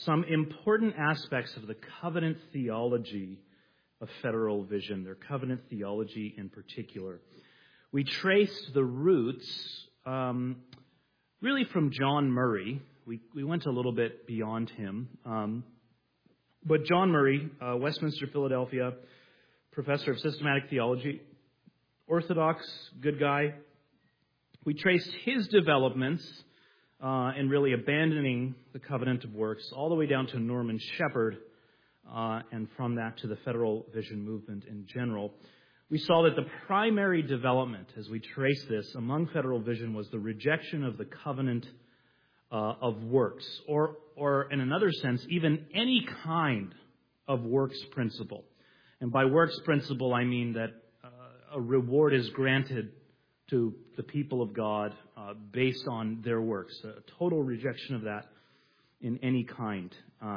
some important aspects of the covenant theology of Federal Vision, their covenant theology in particular. We traced the roots really from John Murray. We went a little bit beyond him. But John Murray, Westminster, Philadelphia, professor of systematic theology, Orthodox, good guy. We traced his developments in really abandoning the covenant of works all the way down to Norman Shepherd, and from that to the Federal Vision movement in general. We saw that the primary development, as we trace this, among Federal Vision was the rejection of the covenant of works, or in another sense, even any kind of works principle. And by works principle, I mean that a reward is granted to the people of God based on their works. A total rejection of that in any kind.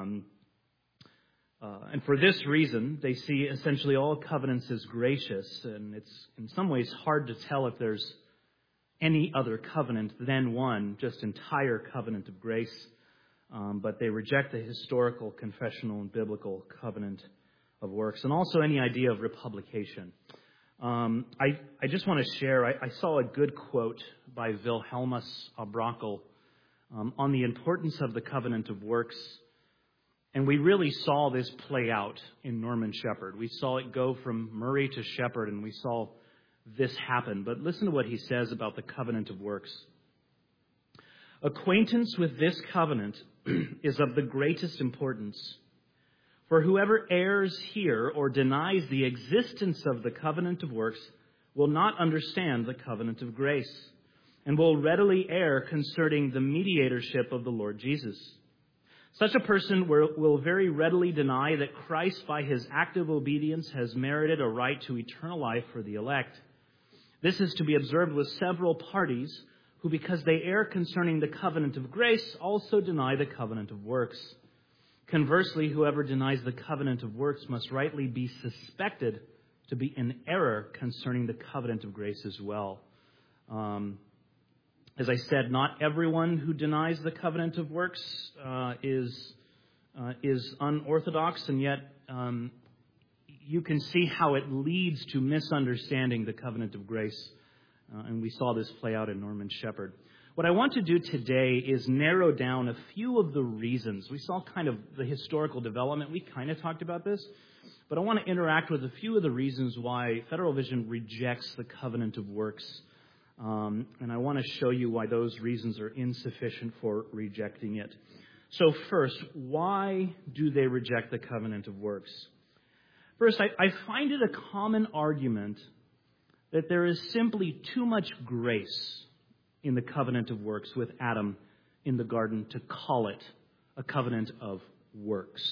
And for this reason, they see essentially all covenants as gracious, and it's in some ways hard to tell if there's any other covenant than one, just entire covenant of grace. But they reject the historical, confessional, and biblical covenant of works, and also any idea of republication. I just want to share, I saw a good quote by Wilhelmus Abrakel on the importance of the covenant of works. And we really saw this play out in Norman Shepherd. We saw it go from Murray to Shepherd, and we saw this happen. But listen to what he says about the covenant of works. Acquaintance with this covenant is of the greatest importance. For whoever errs here or denies the existence of the covenant of works will not understand the covenant of grace, and will readily err concerning the mediatorship of the Lord Jesus. Such a person will very readily deny that Christ, by his active obedience, has merited a right to eternal life for the elect. This is to be observed with several parties who, because they err concerning the covenant of grace, also deny the covenant of works. Conversely, whoever denies the covenant of works must rightly be suspected to be in error concerning the covenant of grace as well. As I said, not everyone who denies the covenant of works is unorthodox, and yet you can see how it leads to misunderstanding the covenant of grace. And we saw this play out in Norman Shepherd. What I want to do today is narrow down a few of the reasons. We saw kind of the historical development. We kind of talked about this. But I want to interact with a few of the reasons why Federal Vision rejects the covenant of works. And I want to show you why those reasons are insufficient for rejecting it. So first, why do they reject the covenant of works? First, I find it a common argument that there is simply too much grace in the covenant of works with Adam in the garden to call it a covenant of works.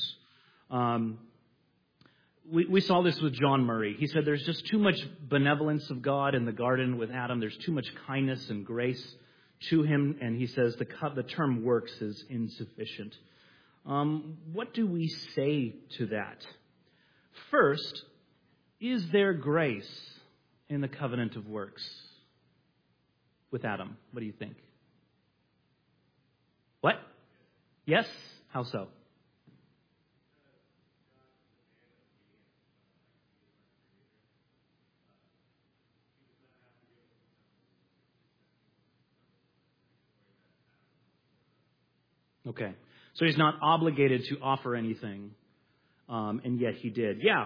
We saw this with John Murray. He said there's just too much benevolence of God in the garden with Adam. There's too much kindness and grace to him. And he says the term works is insufficient. What do we say to that? First, is there grace in the covenant of works with Adam? What do you think? What? Yes? How so? Okay. So he's not obligated to offer anything, and yet he did. Yeah.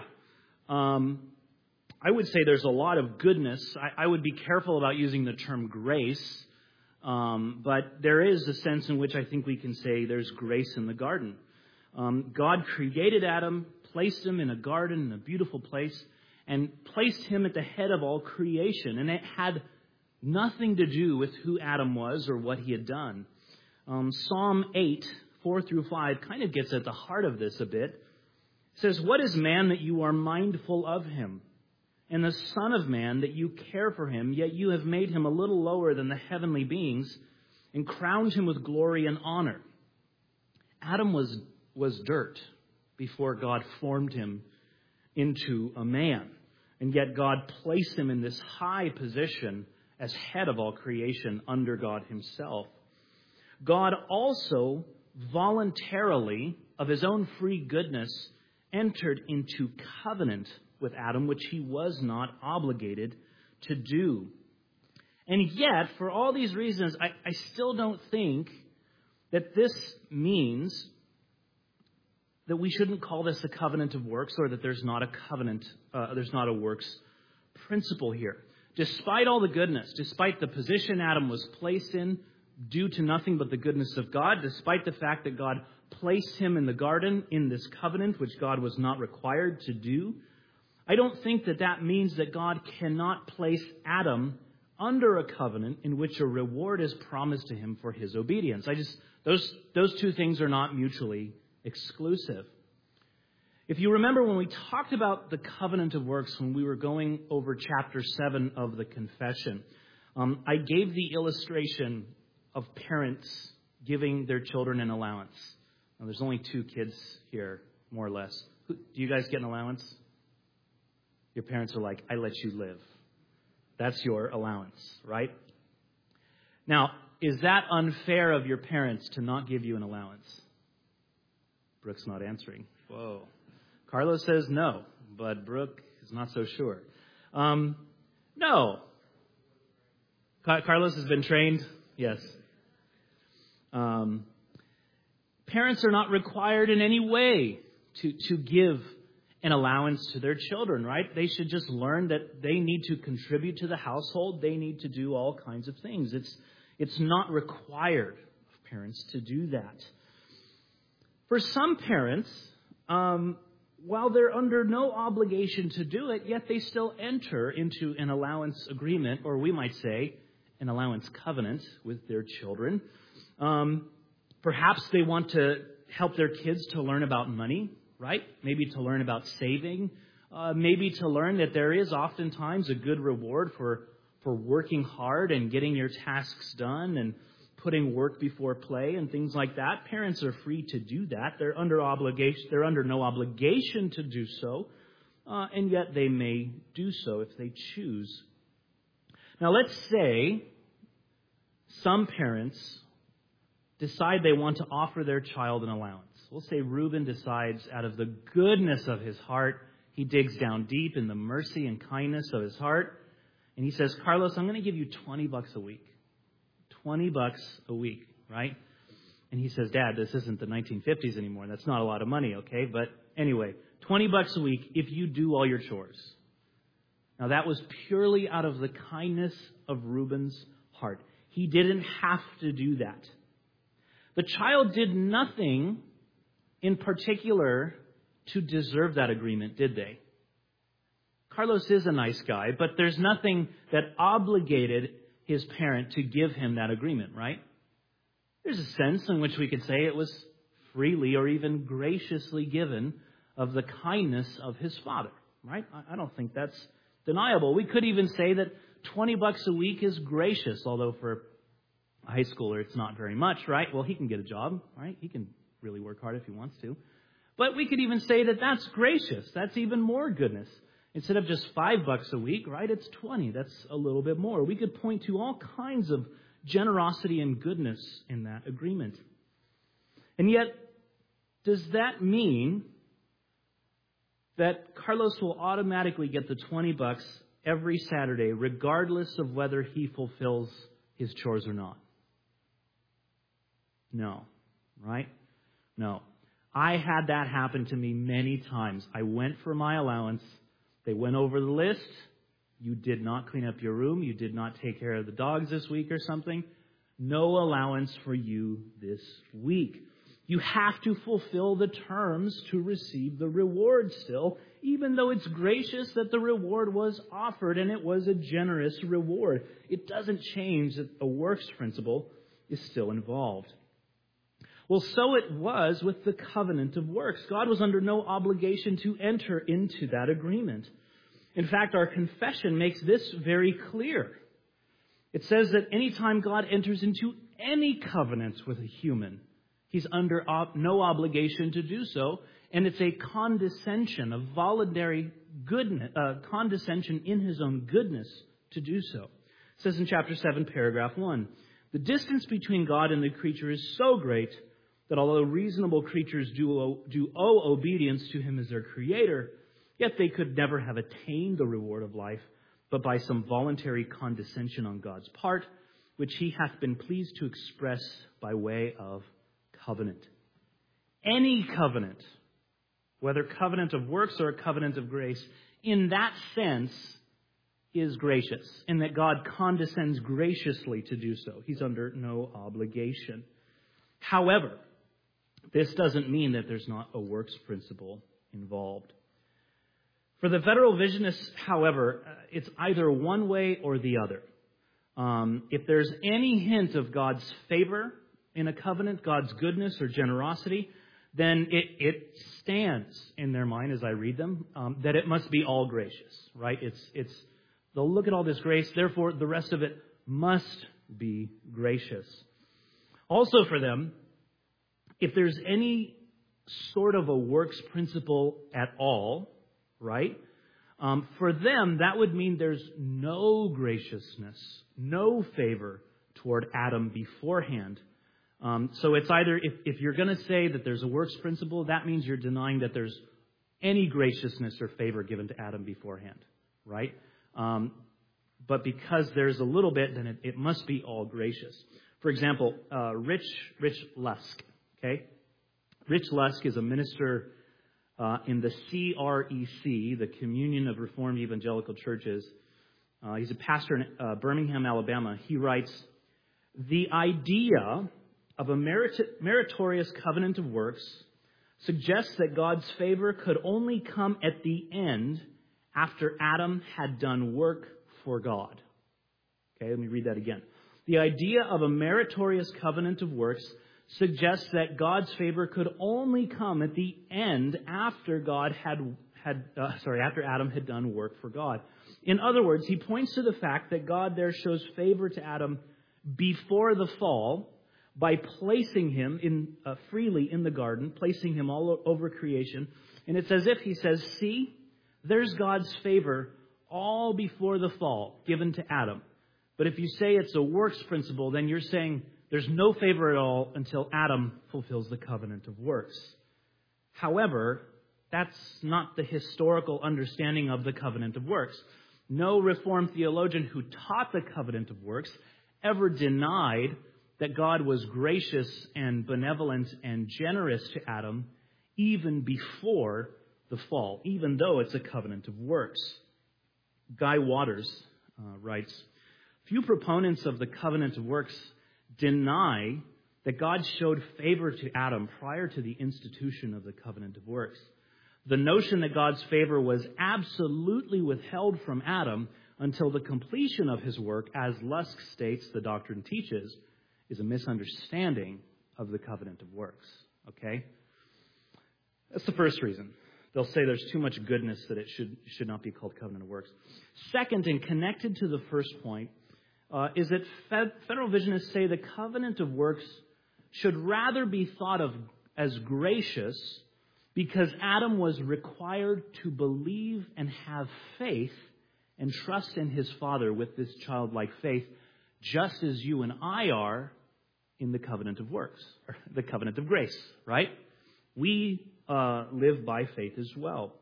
I would say there's a lot of goodness. I would be careful about using the term grace, but there is a sense in which I think we can say there's grace in the garden. God created Adam, placed him in a garden, in a beautiful place, and placed him at the head of all creation. And it had nothing to do with who Adam was or what he had done. Psalm 8, 4 through 5 kind of gets at the heart of this a bit. It says, "What is man that you are mindful of him? And the Son of Man that you care for him, yet you have made him a little lower than the heavenly beings and crowned him with glory and honor." Adam was dirt before God formed him into a man. And yet God placed him in this high position as head of all creation under God himself. God also voluntarily, of his own free goodness, entered into covenant with Adam, which he was not obligated to do. And yet, for all these reasons, I still don't think that this means that we shouldn't call this a covenant of works, or that there's not a covenant, there's not a works principle here. Despite all the goodness, despite the position Adam was placed in due to nothing but the goodness of God, despite the fact that God placed him in the garden in this covenant, which God was not required to do, I don't think that that means that God cannot place Adam under a covenant in which a reward is promised to him for his obedience. Those two things are not mutually exclusive. If you remember when we talked about the covenant of works, when we were going over chapter 7 of the confession, I gave the illustration of parents giving their children an allowance. Now, there's only 2 kids here, more or less. Do you guys get an allowance? Your parents are like, I let you live. That's your allowance, right? Now, is that unfair of your parents to not give you an allowance? Brooke's not answering. Whoa. Carlos says no, but Brooke is not so sure. No. Carlos has been trained? Yes. Parents are not required in any way to give an allowance to their children, right? They should just learn that they need to contribute to the household. They need to do all kinds of things. It's not required of parents to do that. For some parents, while they're under no obligation to do it, yet they still enter into an allowance agreement, or we might say an allowance covenant with their children. Perhaps they want to help their kids to learn about money, right? Maybe to learn about saving. Maybe to learn that there is oftentimes a good reward for working hard and getting your tasks done and putting work before play and things like that. Parents are free to do that. They're under no obligation to do so, and yet they may do so if they choose. Now, let's say some parents decide they want to offer their child an allowance. We'll say Reuben decides out of the goodness of his heart, he digs down deep in the mercy and kindness of his heart, and he says, Carlos, I'm going to give you $20 a week. $20 a week, right? And he says, Dad, this isn't the 1950s anymore. That's not a lot of money, okay? But anyway, $20 a week if you do all your chores. Now, that was purely out of the kindness of Reuben's heart. He didn't have to do that. The child did nothing in particular to deserve that agreement, did they? Carlos is a nice guy, but there's nothing that obligated his parent to give him that agreement, right? There's a sense in which we could say it was freely or even graciously given of the kindness of his father, right? I don't think that's deniable. We could even say that $20 a week is gracious, although for a high schooler it's not very much, right? Well, he can get a job, right? He can really work hard if he wants to. But we could even say that that's gracious. That's even more goodness. Instead of just $5 a week, right, it's 20. That's a little bit more. We could point to all kinds of generosity and goodness in that agreement. And yet, does that mean that Carlos will automatically get the $20 every Saturday, regardless of whether he fulfills his chores or not? No, right? No. I had that happen to me many times. I went for my allowance. They went over the list. You did not clean up your room. You did not take care of the dogs this week or something. No allowance for you this week. You have to fulfill the terms to receive the reward still, even though it's gracious that the reward was offered and it was a generous reward. It doesn't change that a works principle is still involved. Well, so it was with the covenant of works. God was under no obligation to enter into that agreement. In fact, our confession makes this very clear. It says that anytime God enters into any covenant with a human, he's under no obligation to do so, and it's a condescension, a voluntary condescension in his own goodness to do so. It says in chapter 7, paragraph 1, the distance between God and the creature is so great that although reasonable creatures do owe obedience to him as their creator, yet they could never have attained the reward of life, but by some voluntary condescension on God's part, which he hath been pleased to express by way of covenant. Any covenant, whether covenant of works or a covenant of grace, in that sense is gracious, in that God condescends graciously to do so. He's under no obligation. However, this doesn't mean that there's not a works principle involved. For the federal visionists, however, it's either one way or the other. If there's any hint of God's favor in a covenant, God's goodness or generosity, then it stands in their mind as I read them that it must be all gracious, right? It's they'll look at all this grace, therefore the rest of it must be gracious. Also for them, if there's any sort of a works principle at all, right? For them, that would mean there's no graciousness, no favor toward Adam beforehand. So it's either, if you're going to say that there's a works principle, that means you're denying that there's any graciousness or favor given to Adam beforehand, right? But because there's a little bit, then it must be all gracious. For example, Rich Lusk, okay? Rich Lusk is a minister in the CREC, the Communion of Reformed Evangelical Churches. He's a pastor in Birmingham, Alabama. He writes, "The idea of a meritorious covenant of works suggests that God's favor could only come at the end after Adam had done work for God." Okay, let me read that again. The idea of a meritorious covenant of works suggests that God's favor could only come at the end after after Adam had done work for God. In other words, he points to the fact that God there shows favor to Adam before the fall by placing him freely in the garden, placing him all over creation. And it's as if he says, see, there's God's favor all before the fall given to Adam. But if you say it's a works principle, then you're saying there's no favor at all until Adam fulfills the covenant of works. However, that's not the historical understanding of the covenant of works. No Reformed theologian who taught the covenant of works ever denied that God was gracious and benevolent and generous to Adam even before the fall, even though it's a covenant of works. Guy Waters writes, "Few proponents of the covenant of works deny that God showed favor to Adam prior to the institution of the covenant of works. The notion that God's favor was absolutely withheld from Adam until the completion of his work, as Lusk states the doctrine teaches, is a misunderstanding of the covenant of works." Okay? That's the first reason. They'll say there's too much goodness that it should not be called covenant of works. Second, and connected to the first point, is that federal visionists say the covenant of works should rather be thought of as gracious because Adam was required to believe and have faith and trust in his Father with this childlike faith, just as you and I are in the covenant of works, or the covenant of grace, right? We live by faith as well.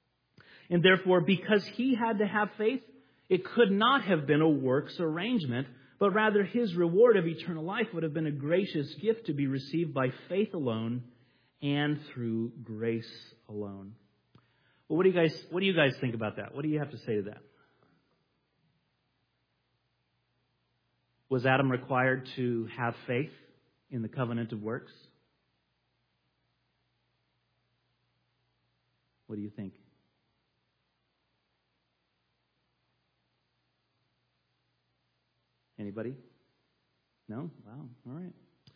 And therefore, because he had to have faith, it could not have been a works arrangement, but rather his reward of eternal life would have been a gracious gift to be received by faith alone and through grace alone. Well, what do you guys think about that? What do you have to say to that? Was Adam required to have faith in the covenant of works? What do you think? Anybody? No? Wow. All right.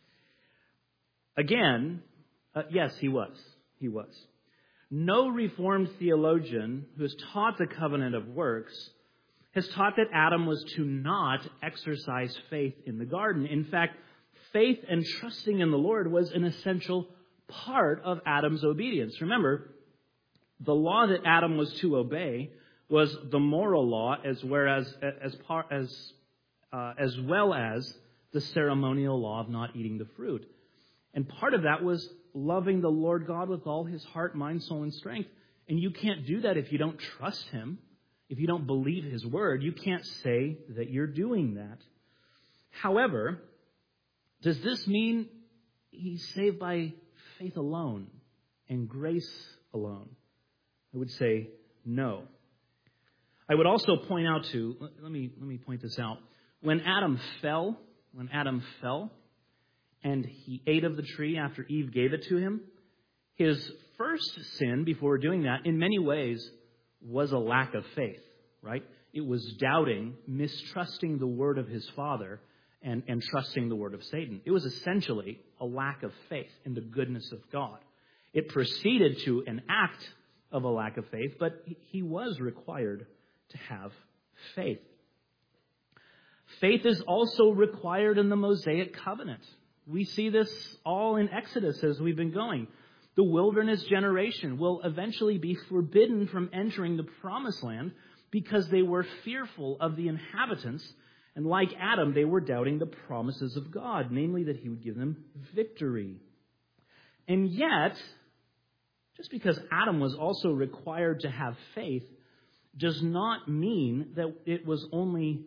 Again, yes, he was. He was. No Reformed theologian who has taught the covenant of works has taught that Adam was to not exercise faith in the garden. In fact, faith and trusting in the Lord was an essential part of Adam's obedience. Remember, the law that Adam was to obey was the moral law as well as the ceremonial law of not eating the fruit. And part of that was loving the Lord God with all his heart, mind, soul, and strength. And you can't do that if you don't trust him, if you don't believe his word. You can't say that you're doing that. However, does this mean he's saved by faith alone and grace alone? I would say no. I would also point out let me point this out. When Adam fell, and he ate of the tree after Eve gave it to him, his first sin before doing that, in many ways, was a lack of faith, right? It was doubting, mistrusting the word of his father, and trusting the word of Satan. It was essentially a lack of faith in the goodness of God. It proceeded to an act of a lack of faith, but he was required to have faith. Faith is also required in the Mosaic covenant. We see this all in Exodus as we've been going. The wilderness generation will eventually be forbidden from entering the promised land because they were fearful of the inhabitants. And like Adam, they were doubting the promises of God, namely that he would give them victory. And yet, just because Adam was also required to have faith does not mean that it was only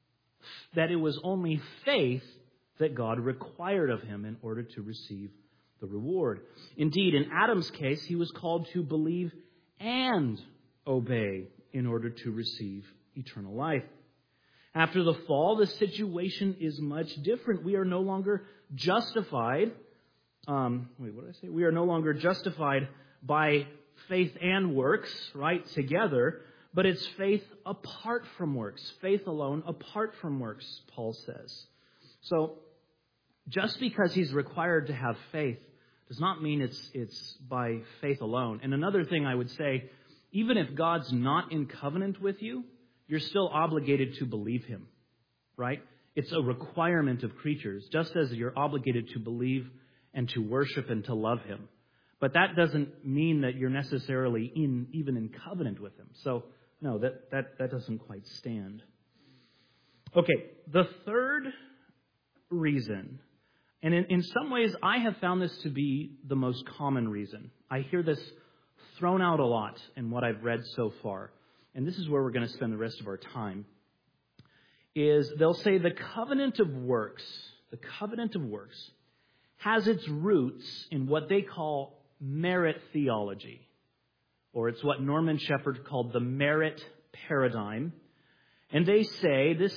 faith that God required of him in order to receive the reward. Indeed, in Adam's case, he was called to believe and obey in order to receive eternal life. After the fall, the situation is much different. We are no longer justified. We are no longer justified by faith and works, right, together. But it's faith apart from works. Faith alone apart from works, Paul says. So, just because he's required to have faith does not mean it's by faith alone. And another thing I would say, even if God's not in covenant with you, you're still obligated to believe him, right? It's a requirement of creatures, just as you're obligated to believe and to worship and to love him. But that doesn't mean that you're necessarily even in covenant with him. So, no, that doesn't quite stand. Okay, the third reason, and in some ways I have found this to be the most common reason. I hear this thrown out a lot in what I've read so far, and this is where we're going to spend the rest of our time, is they'll say the covenant of works has its roots in what they call merit theology, or it's what Norman Shepherd called the merit paradigm. And they say this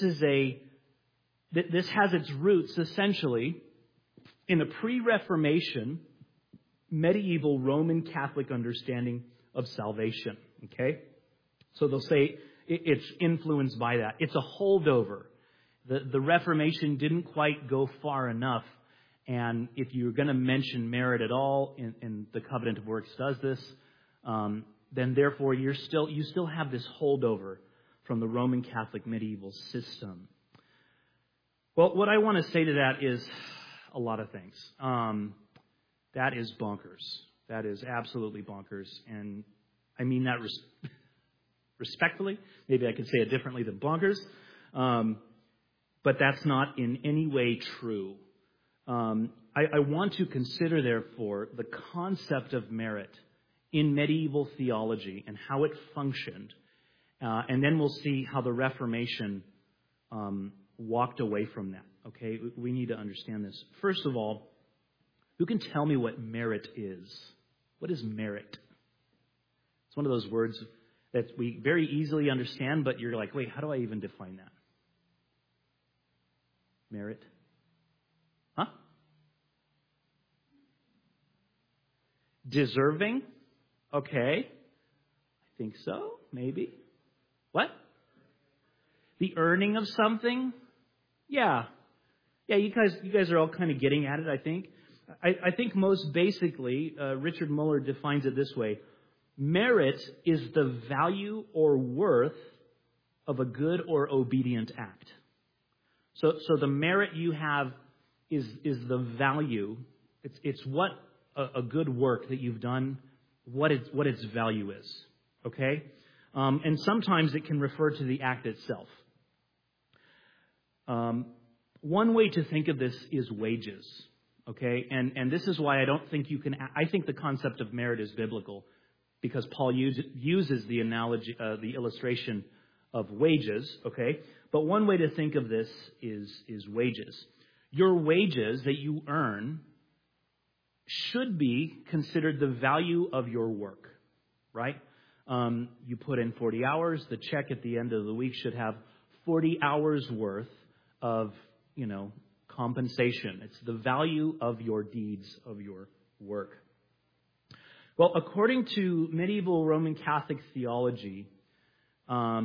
has its roots essentially in a pre-Reformation medieval Roman Catholic understanding of salvation. Okay? So they'll say it's influenced by that. It's a holdover. The Reformation didn't quite go far enough. And if you're going to mention merit at all, and the Covenant of Works does this, then therefore you still have this holdover from the Roman Catholic medieval system. Well, what I want to say to that is a lot of things. That is bonkers. That is absolutely bonkers. And I mean that respectfully. Maybe I could say it differently than bonkers. But that's not in any way true. I want to consider, therefore, the concept of merit in medieval theology and how it functioned. And then we'll see how the Reformation walked away from that. Okay, we need to understand this. First of all, who can tell me what merit is? What is merit? It's one of those words that we very easily understand, but you're like, wait, how do I even define that? Merit? Huh? Deserving? Okay. I think so. Maybe. What? The earning of something? Yeah. Yeah, you guys are all kind of getting at it, I think. I think most basically, Richard Muller defines it this way. Merit is the value or worth of a good or obedient act. So the merit you have is the value. It's what a good work that you've done, what its value is. Okay? And sometimes it can refer to the act itself. One way to think of this is wages. Okay? And this is why I don't think you can... I think the concept of merit is biblical, because Paul uses the analogy, the illustration of wages, okay? But one way to think of this is wages. Your wages that you earn should be considered the value of your work, right? You put in 40 hours. The check at the end of the week should have 40 hours worth of, compensation. It's the value of your deeds, of your work. Well, according to medieval Roman Catholic theology, I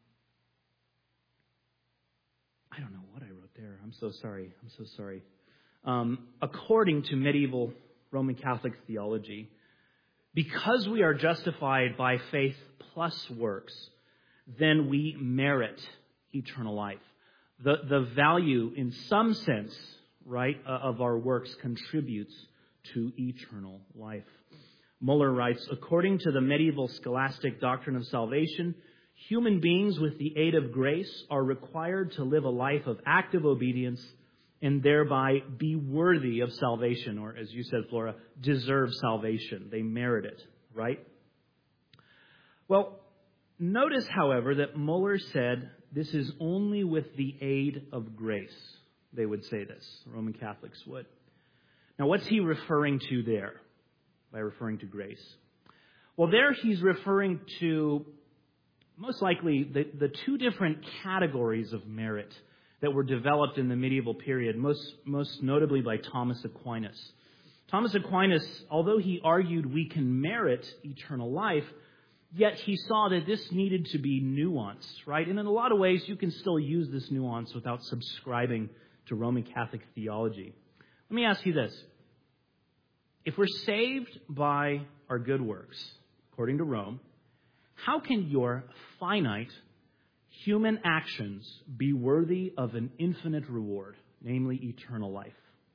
don't know what I wrote there. I'm so sorry. According to medieval Roman Catholic theology, because we are justified by faith plus works, then we merit eternal life. The value, in some sense, right, of our works contributes to eternal life. Muller writes, according to the medieval scholastic doctrine of salvation, human beings with the aid of grace are required to live a life of active obedience and thereby be worthy of salvation, or as you said, Flora, deserve salvation. They merit it, right? Well, notice, however, that Muller said this is only with the aid of grace. They would say this. Roman Catholics would. Now, what's he referring to there by referring to grace? Well, there he's referring to most likely the two different categories of merit that were developed in the medieval period, most notably by Thomas Aquinas. Thomas Aquinas, although he argued we can merit eternal life, yet he saw that this needed to be nuanced, right? And in a lot of ways, you can still use this nuance without subscribing to Roman Catholic theology. Let me ask you this. If we're saved by our good works, according to Rome, how can your finite human actions be worthy of an infinite reward, namely eternal life?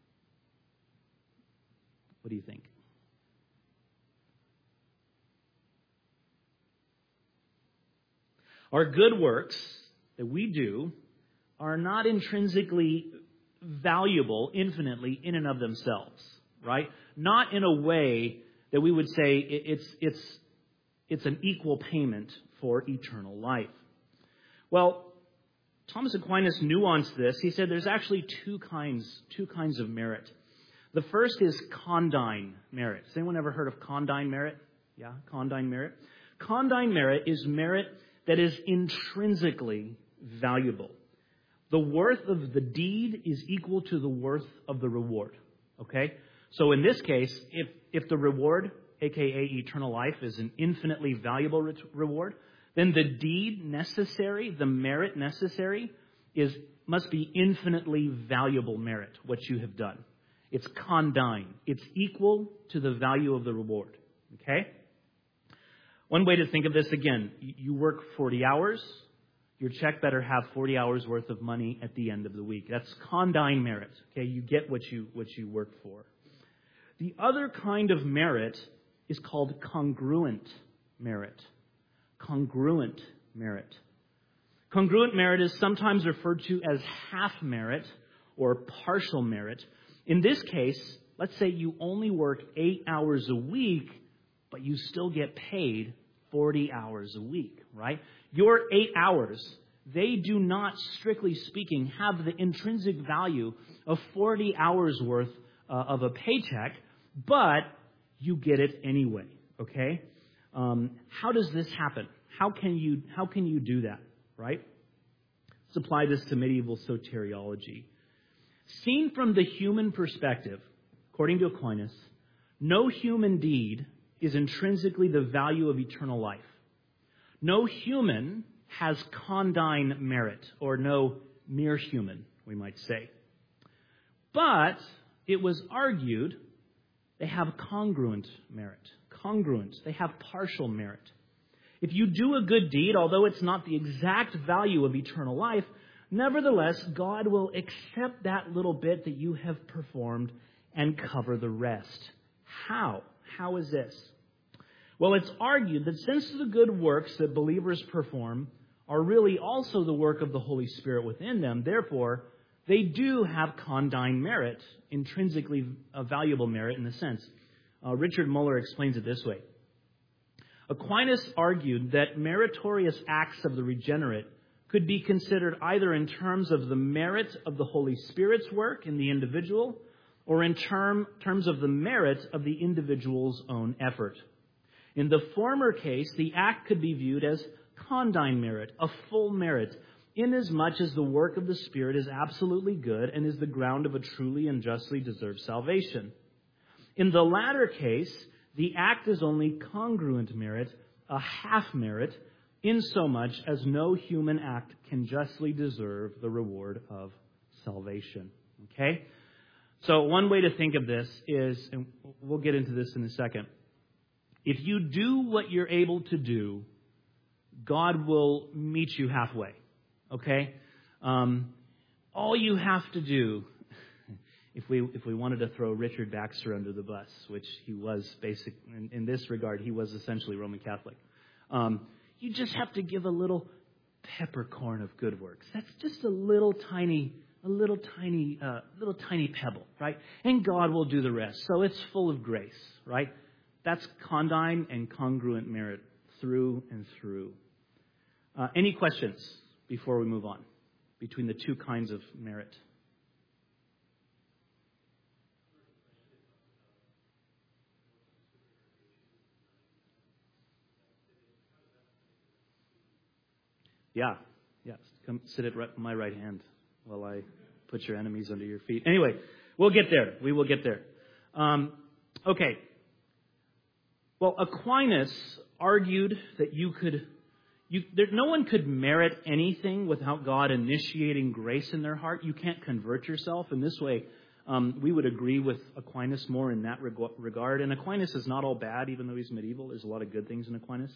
What do you think? Our good works that we do are not intrinsically valuable infinitely in and of themselves, right? Not in a way that we would say it's an equal payment for eternal life. Well, Thomas Aquinas nuanced this. He said there's actually two kinds of merit. The first is condign merit. Has anyone ever heard of condign merit? Yeah, condign merit. Condign merit is merit that is intrinsically valuable. The worth of the deed is equal to the worth of the reward. Okay? So in this case, if the reward, aka eternal life, is an infinitely valuable reward, then the deed necessary, the merit necessary, must be infinitely valuable merit, what you have done. It's condign. It's equal to the value of the reward. Okay? One way to think of this, again, you work 40 hours. Your check better have 40 hours worth of money at the end of the week. That's condign merit. Okay? You get what you work for. The other kind of merit is called congruent merit. Congruent merit. Congruent merit is sometimes referred to as half merit or partial merit. In this case, let's say you only work 8 hours a week, but you still get paid 40 hours a week, right? Your 8 hours, they do not, strictly speaking, have the intrinsic value of 40 hours worth of a paycheck, but you get it anyway, okay? How does this happen? How can you do that, right? Let's apply this to medieval soteriology. Seen from the human perspective, according to Aquinas, no human deed is intrinsically the value of eternal life. No human has condign merit, or no mere human, we might say. But it was argued they have congruent merit. Congruent. They have partial merit. If you do a good deed, although it's not the exact value of eternal life, nevertheless, God will accept that little bit that you have performed and cover the rest. How? How is this? Well, it's argued that since the good works that believers perform are really also the work of the Holy Spirit within them, therefore, they do have condign merit, intrinsically valuable merit in a sense. Richard Muller explains it this way. Aquinas argued that meritorious acts of the regenerate could be considered either in terms of the merit of the Holy Spirit's work in the individual or in terms of the merit of the individual's own effort. In the former case, the act could be viewed as condign merit, a full merit, inasmuch as the work of the Spirit is absolutely good and is the ground of a truly and justly deserved salvation. In the latter case, the act is only congruent merit, a half merit, insomuch as no human act can justly deserve the reward of salvation. Okay? So one way to think of this is, and we'll get into this in a second, if you do what you're able to do, God will meet you halfway. Okay? All you have to do, if we wanted to throw Richard Baxter under the bus, which he was in this regard, he was essentially Roman Catholic. You just have to give a little peppercorn of good works. That's just a little tiny pebble, right? And God will do the rest. So it's full of grace, right? That's condign and congruent merit through and through. Any questions before we move on between the two kinds of merit? Yeah. Come sit at my right hand while I put your enemies under your feet. Anyway, we'll get there. We will get there. Okay. Well, Aquinas argued that no one could merit anything without God initiating grace in their heart. You can't convert yourself in this way. We would agree with Aquinas more in that regard. And Aquinas is not all bad, even though he's medieval. There's a lot of good things in Aquinas.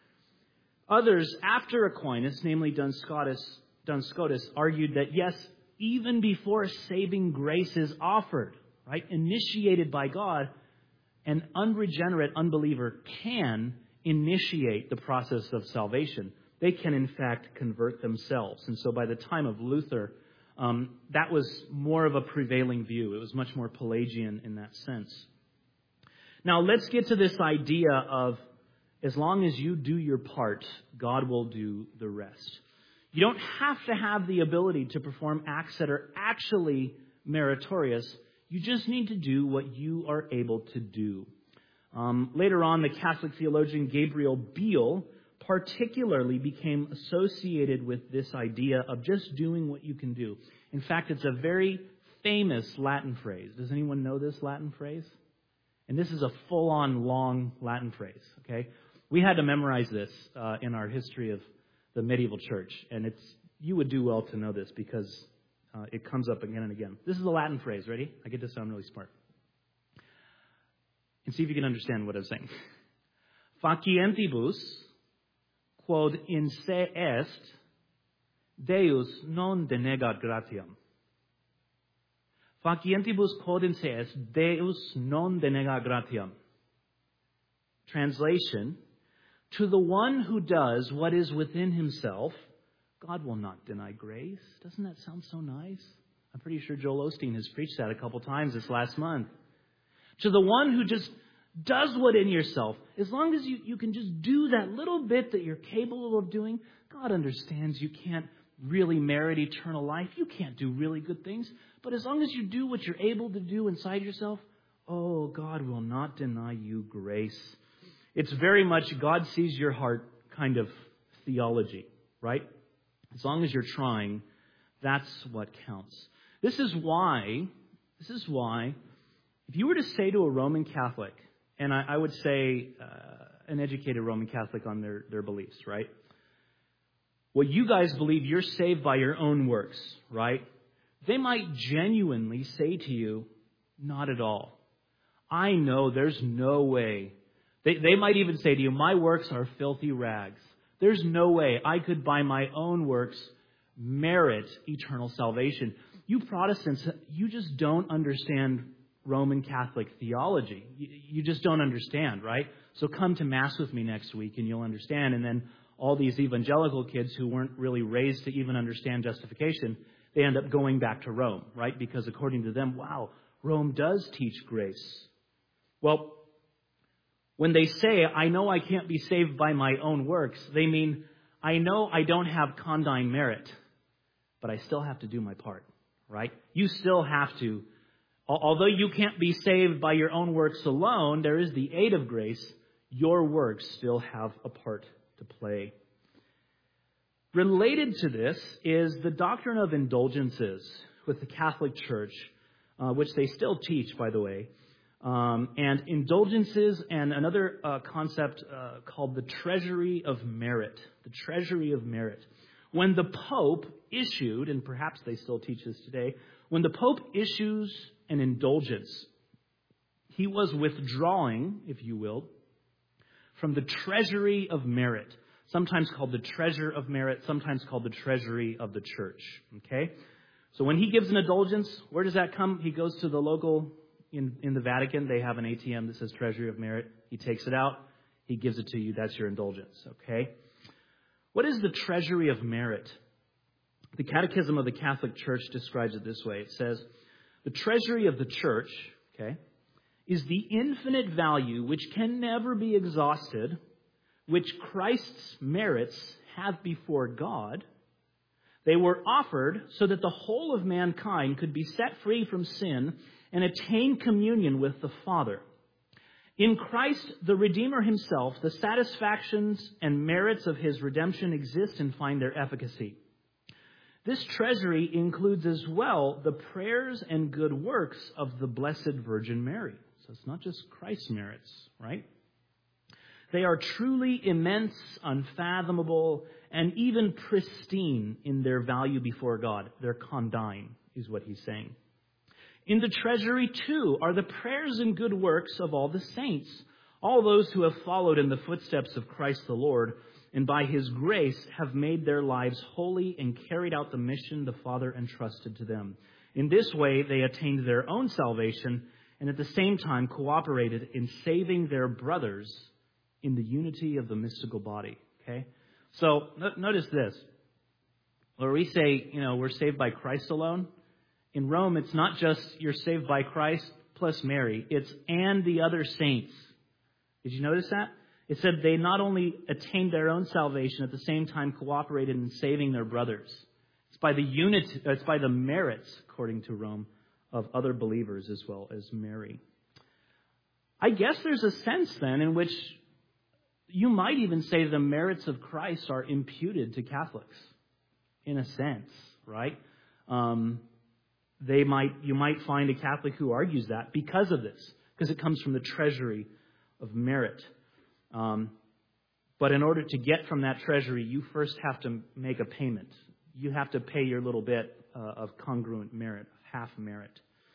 Others after Aquinas, namely Duns Scotus, argued that yes, even before saving grace is offered, right, initiated by God, an unregenerate unbeliever can initiate the process of salvation. They can, in fact, convert themselves. And so by the time of Luther, that was more of a prevailing view. It was much more Pelagian in that sense. Now, let's get to this idea of as long as you do your part, God will do the rest. You don't have to have the ability to perform acts that are actually meritorious. You just need to do what you are able to do. Later on, the Catholic theologian Gabriel Biel particularly became associated with this idea of just doing what you can do. In fact, it's a very famous Latin phrase. Does anyone know this Latin phrase? And this is a full-on long Latin phrase, okay? We had to memorize this in our history of the medieval church, and you would do well to know this because it comes up again and again. This is a Latin phrase. Ready? I get to sound really smart. And see if you can understand what I'm saying. Facientibus, quod in se est, Deus non denegat gratiam. Facientibus quod in se est, Deus non denegat gratiam. Translation: to the one who does what is within himself, God will not deny grace. Doesn't that sound so nice? I'm pretty sure Joel Osteen has preached that a couple times this last month. To the one who just does what in yourself, as long as you can just do that little bit that you're capable of doing, God understands you can't really merit eternal life. You can't do really good things. But as long as you do what you're able to do inside yourself, oh, God will not deny you grace. It's very much God sees your heart kind of theology, right? As long as you're trying, that's what counts. This is why, if you were to say to a Roman Catholic, and I would say an educated Roman Catholic on their beliefs, right? Well, you guys believe you're saved by your own works, right? They might genuinely say to you, not at all. I know there's no way. They might even say to you, my works are filthy rags. There's no way I could, by my own works, merit eternal salvation. You Protestants, you just don't understand Roman Catholic theology. You just don't understand, right? So come to Mass with me next week and you'll understand. And then all these evangelical kids who weren't really raised to even understand justification, they end up going back to Rome, right? Because according to them, wow, Rome does teach grace. Well, when they say, I know I can't be saved by my own works, they mean, I know I don't have condign merit, but I still have to do my part, right? You still have to. Although you can't be saved by your own works alone, there is the aid of grace. Your works still have a part to play. Related to this is the doctrine of indulgences with the Catholic Church, which they still teach, by the way. And indulgences and another concept called the treasury of merit. The treasury of merit. When the Pope issued, and perhaps they still teach this today, when the Pope issues an indulgence, he was withdrawing, if you will, from the treasury of merit. Sometimes called the treasure of merit, sometimes called the treasury of the church. Okay? So when he gives an indulgence, where does that come? He goes to the local, in the Vatican, they have an ATM that says treasury of merit. He takes it out. He gives it to you. That's your indulgence. Okay? What is the treasury of merit? The Catechism of the Catholic Church describes it this way. It says, the treasury of the church, okay, is the infinite value which can never be exhausted, which Christ's merits have before God. They were offered so that the whole of mankind could be set free from sin and attain communion with the Father. In Christ, the Redeemer himself, the satisfactions and merits of his redemption exist and find their efficacy. This treasury includes as well the prayers and good works of the Blessed Virgin Mary. So it's not just Christ's merits, right? They are truly immense, unfathomable, and even pristine in their value before God. They're condign, is what he's saying. In the treasury, too, are the prayers and good works of all the saints, all those who have followed in the footsteps of Christ the Lord, and by his grace have made their lives holy and carried out the mission the Father entrusted to them. In this way, they attained their own salvation and at the same time cooperated in saving their brothers in the unity of the mystical body. Okay? So notice this. Where we say, we're saved by Christ alone. In Rome, it's not just you're saved by Christ plus Mary. It's and the other saints. Did you notice that? It said they not only attained their own salvation, at the same time cooperated in saving their brothers. It's by the unity, it's by the merits, according to Rome, of other believers as well as Mary. I guess there's a sense then in which you might even say the merits of Christ are imputed to Catholics, in a sense, right? You might find a Catholic who argues that because of this, because it comes from the treasury of merit. But in order to get from that treasury, you first have to make a payment. You have to pay your little bit of congruent merit, half merit.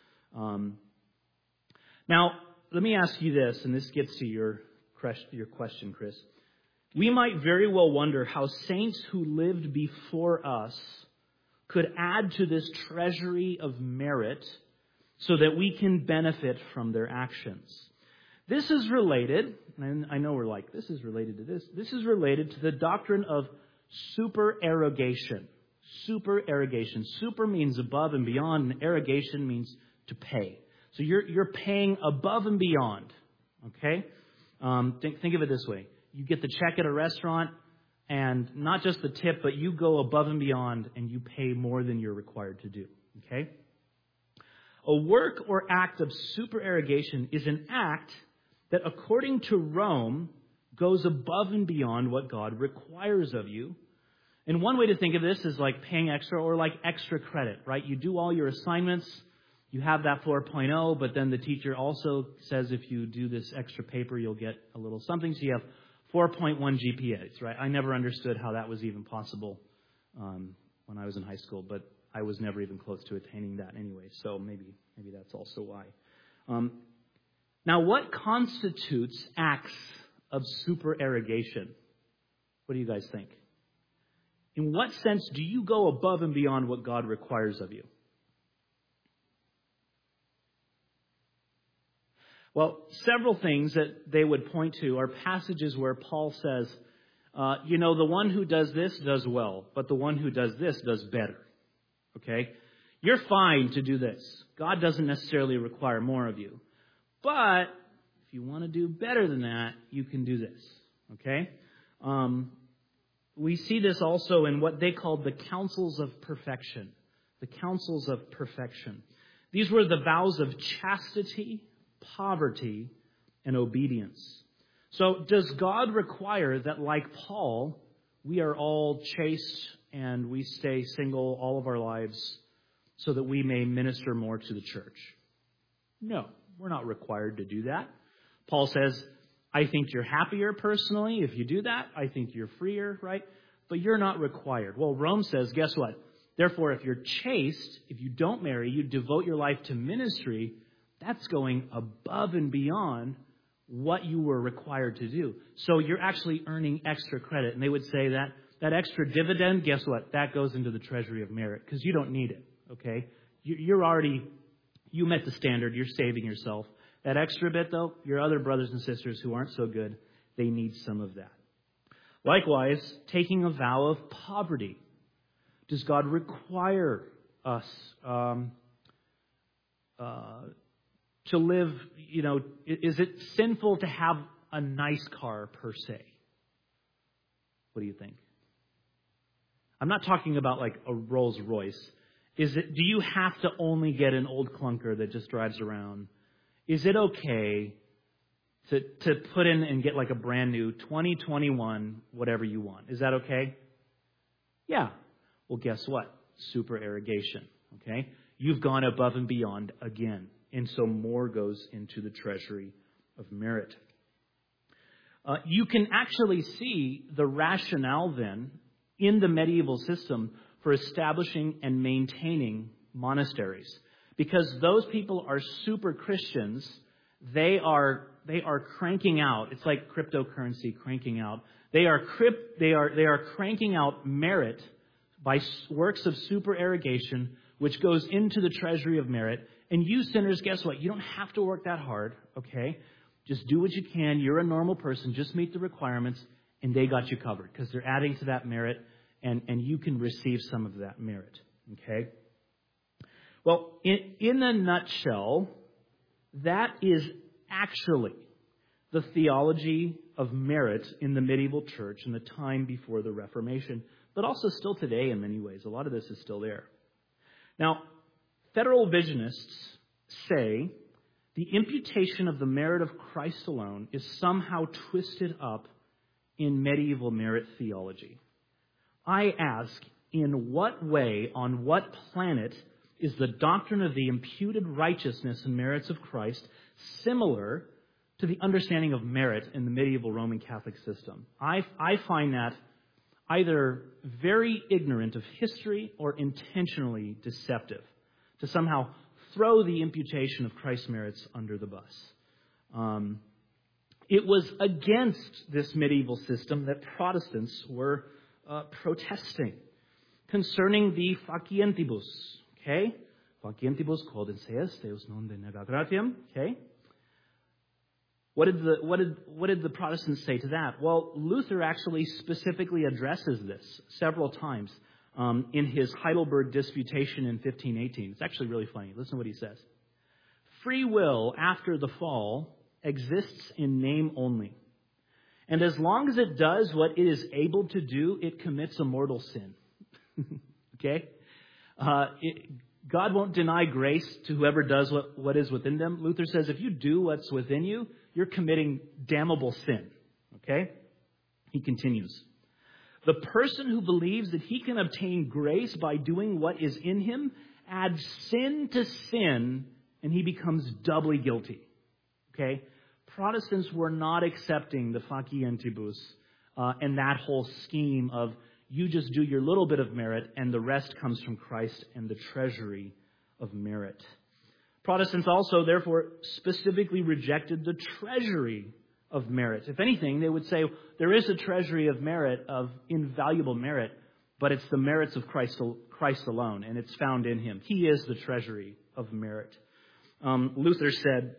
Now, let me ask you this, and this gets to your question, Chris. We might very well wonder how saints who lived before us could add to this treasury of merit so that we can benefit from their actions. This is related, and I know we're like, this is related to this. This is related to the doctrine of supererogation. Supererogation. Super means above and beyond, and erogation means to pay. So you're paying above and beyond. Okay? Think of it this way. You get the check at a restaurant, and not just the tip, but you go above and beyond, and you pay more than you're required to do. Okay? A work or act of supererogation is an act that, according to Rome, goes above and beyond what God requires of you. And one way to think of this is like paying extra or like extra credit, right? You do all your assignments, you have that 4.0, but then the teacher also says if you do this extra paper, you'll get a little something. So you have 4.1 GPAs, right? I never understood how that was even possible when I was in high school, but I was never even close to attaining that anyway. So maybe that's also why. Now, what constitutes acts of supererogation? What do you guys think? In what sense do you go above and beyond what God requires of you? Well, several things that they would point to are passages where Paul says, the one who does this does well, but the one who does this does better. okay? You're fine to do this. God doesn't necessarily require more of you. But if you want to do better than that, you can do this, okay? We see this also in what they called the counsels of perfection. The counsels of perfection. These were the vows of chastity, poverty, and obedience. So does God require that, like Paul, we are all chaste and we stay single all of our lives so that we may minister more to the church? No, we're not required to do that. Paul says, I think you're happier personally if you do that. I think you're freer, right? But you're not required. Well, Rome says, guess what? Therefore, if you're chaste, if you don't marry, you devote your life to ministry, that's going above and beyond what you were required to do. So you're actually earning extra credit. And they would say that extra dividend, guess what? That goes into the treasury of merit because you don't need it, okay? You met the standard. You're saving yourself. That extra bit, though, your other brothers and sisters who aren't so good, they need some of that. Likewise, taking a vow of poverty. Does God require us to live, is it sinful to have a nice car per se? What do you think? I'm not talking about like a Rolls Royce. Do you have to only get an old clunker that just drives around? Is it okay to put in and get like a brand new 2021 whatever you want? Is that okay? Yeah. Well, guess what? Super irrigation. Okay? You've gone above and beyond again. And so more goes into the treasury of merit. You can actually see the rationale then in the medieval system for establishing and maintaining monasteries. Because those people are super Christians, they are cranking out. It's like cryptocurrency cranking out. They are cranking out merit by works of supererogation, which goes into the treasury of merit. And you sinners, guess what? You don't have to work that hard, okay? Just do what you can. You're a normal person. Just meet the requirements, and they got you covered because they're adding to that merit, and you can receive some of that merit, okay? Well, in a nutshell, that is actually the theology of merit in the medieval church in the time before the Reformation, but also still today in many ways. A lot of this is still there. Now, federal visionists say the imputation of the merit of Christ alone is somehow twisted up in medieval merit theology. I ask, in what way, on what planet, is the doctrine of the imputed righteousness and merits of Christ similar to the understanding of merit in the medieval Roman Catholic system? I find that either very ignorant of history or intentionally deceptive to somehow throw the imputation of Christ's merits under the bus. It was against this medieval system that Protestants were protesting concerning the facientibus. Okay? Facientibus quod in seas, Deus non denega gratiam. Okay? What did the Protestants say to that? Well, Luther actually specifically addresses this several times in his Heidelberg Disputation in 1518. It's actually really funny. Listen to what he says. Free will after the fall exists in name only. And as long as it does what it is able to do, it commits a mortal sin. Okay? God won't deny grace to whoever does what is within them. Luther says if you do what's within you, you're committing damnable sin. Okay? He continues. The person who believes that he can obtain grace by doing what is in him adds sin to sin, and he becomes doubly guilty. Okay? Protestants were not accepting the facientibus and that whole scheme of you just do your little bit of merit and the rest comes from Christ and the treasury of merit. Protestants also, therefore, specifically rejected the treasury of merit. If anything, they would say there is a treasury of merit, of invaluable merit, but it's the merits of Christ alone, and it's found in him. He is the treasury of merit. Luther said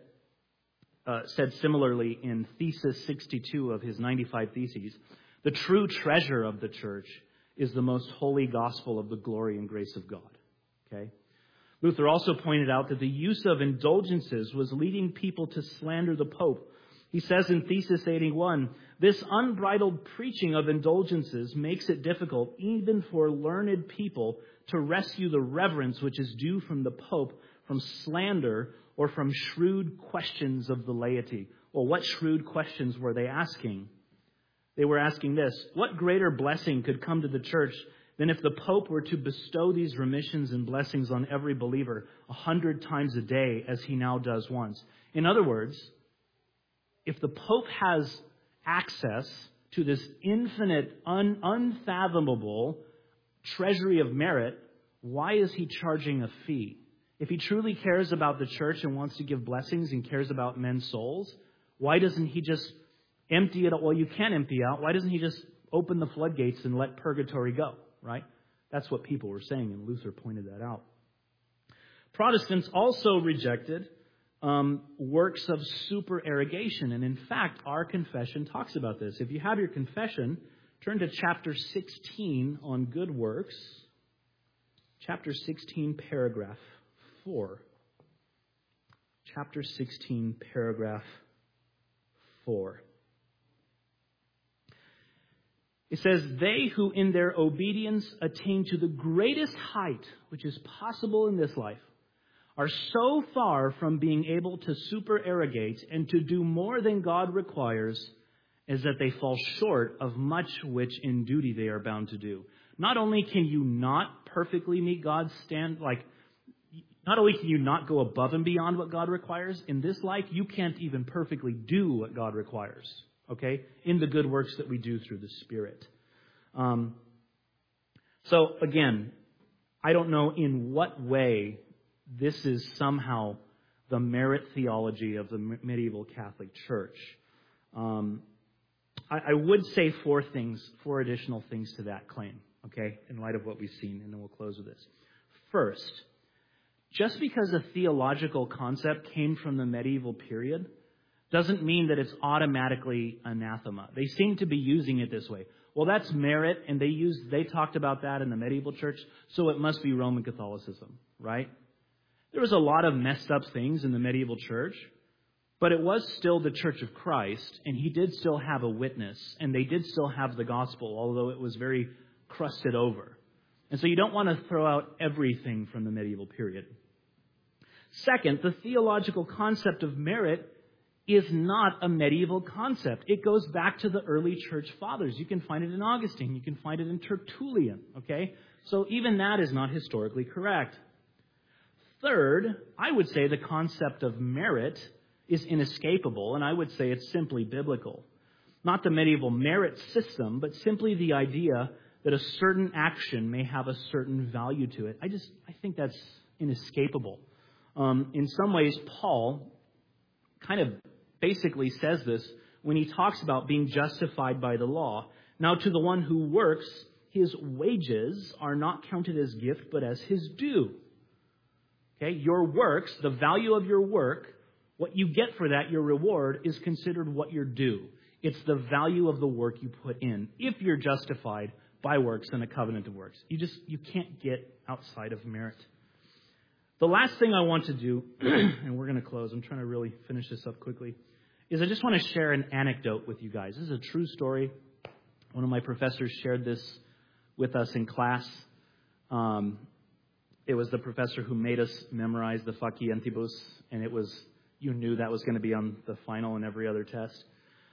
similarly in Thesis 62 of his 95 Theses, the true treasure of the church is the most holy gospel of the glory and grace of God. Okay? Luther also pointed out that the use of indulgences was leading people to slander the Pope. He says in Thesis 81, this unbridled preaching of indulgences makes it difficult even for learned people to rescue the reverence which is due from the Pope from slander or from shrewd questions of the laity. Well, what shrewd questions were they asking? They were asking this: what greater blessing could come to the church than if the Pope were to bestow these remissions and blessings on every believer 100 times a day as he now does once? In other words, if the Pope has access to this infinite, unfathomable treasury of merit, why is he charging a fee? If he truly cares about the church and wants to give blessings and cares about men's souls, why doesn't he just empty it out? Well, you can empty out. Why doesn't he just open the floodgates and let purgatory go, right? That's what people were saying, and Luther pointed that out. Protestants also rejected works of supererogation. And in fact, our confession talks about this. If you have your confession, turn to chapter 16 on good works. Chapter 16, paragraph 4. Chapter 16, paragraph 4. It says, they who in their obedience attain to the greatest height which is possible in this life are so far from being able to supererogate and to do more than God requires as that they fall short of much which in duty they are bound to do. Not only can you not perfectly meet God's not only can you not go above and beyond what God requires, in this life you can't even perfectly do what God requires, okay, in the good works that we do through the Spirit. So again, I don't know in what way this is somehow the merit theology of the medieval Catholic Church. I would say four additional things to that claim, okay, in light of what we've seen, and then we'll close with this. First, just because a theological concept came from the medieval period doesn't mean that it's automatically anathema. They seem to be using it this way. Well, that's merit, and they talked about that in the medieval church, so it must be Roman Catholicism, right? There was a lot of messed up things in the medieval church, but it was still the Church of Christ, and he did still have a witness, and they did still have the gospel, although it was very crusted over. And so you don't want to throw out everything from the medieval period. Second, the theological concept of merit is not a medieval concept. It goes back to the early church fathers. You can find it in Augustine. You can find it in Tertullian, okay? So even that is not historically correct. Third, I would say the concept of merit is inescapable, and I would say it's simply biblical. Not the medieval merit system, but simply the idea that a certain action may have a certain value to it. I think that's inescapable. In some ways, Paul kind of basically says this when he talks about being justified by the law. Now, to the one who works, his wages are not counted as gift, but as his due. Okay, your works, the value of your work, what you get for that, your reward, is considered what you're due. It's the value of the work you put in, if you're justified by works and a covenant of works. You can't get outside of merit. The last thing I want to do, and we're going to close, I'm trying to really finish this up quickly, is I just want to share an anecdote with you guys. This is a true story. One of my professors shared this with us in class. It was the professor who made us memorize the Facientibus, and you knew that was going to be on the final and every other test.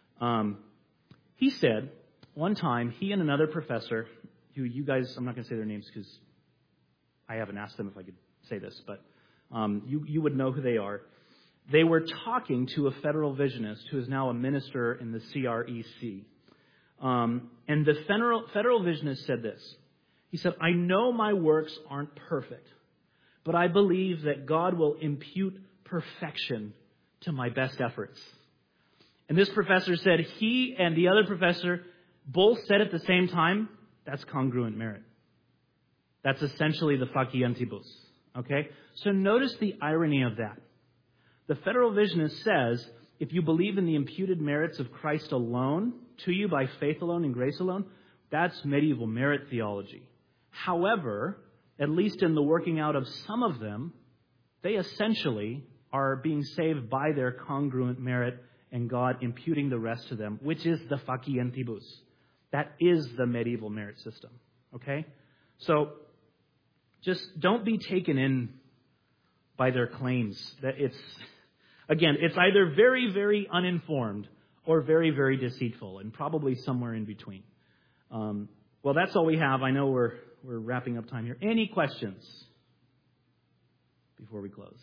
He said one time he and another professor, who you guys, I'm not going to say their names because I haven't asked them if I could say this, but you would know who they are. They were talking to a federal visionist who is now a minister in the CREC. And the federal visionist said this. He said, I know my works aren't perfect, but I believe that God will impute perfection to my best efforts. And this professor said he and the other professor both said at the same time, that's congruent merit. That's essentially the facientibus. Okay? So notice the irony of that. The federal visionist says, if you believe in the imputed merits of Christ alone, to you by faith alone and grace alone, that's medieval merit theology. However, at least in the working out of some of them, they essentially are being saved by their congruent merit and God imputing the rest to them, which is the facientibus. That is the medieval merit system. Okay? So just don't be taken in by their claims. That it's either very, very uninformed or very, very deceitful, and probably somewhere in between. Well, that's all we have. I know we're wrapping up time here. Any questions before we close?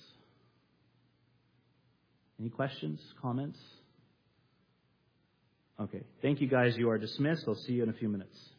Any questions, comments? Okay. Thank you, guys. You are dismissed. I'll see you in a few minutes.